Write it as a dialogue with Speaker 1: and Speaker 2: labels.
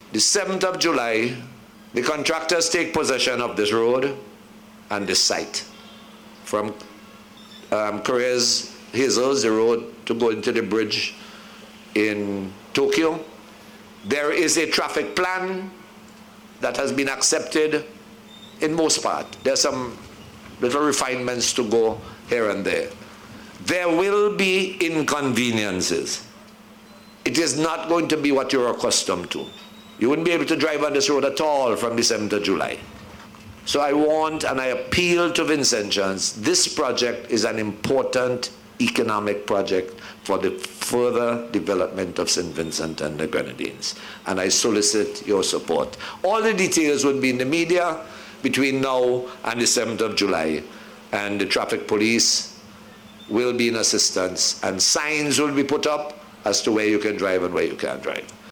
Speaker 1: the 7th of July, the contractors take possession of this road and this site. From Careers Hazels, the road to go into the bridge in Tokyo. There is a traffic plan that has been accepted in most part. There's some little refinements to go here and there. There will be inconveniences. It is not going to be what you're accustomed to. You wouldn't be able to drive on this road at all from the 7th of July. So I want and I appeal to Vincentians, this project is an important economic project for the further development of St. Vincent and the Grenadines. And I solicit your support. All the details would be in the media between now and the 7th of July. And the traffic police will be in assistance and signs will be put up as to where you can drive and where you can't drive.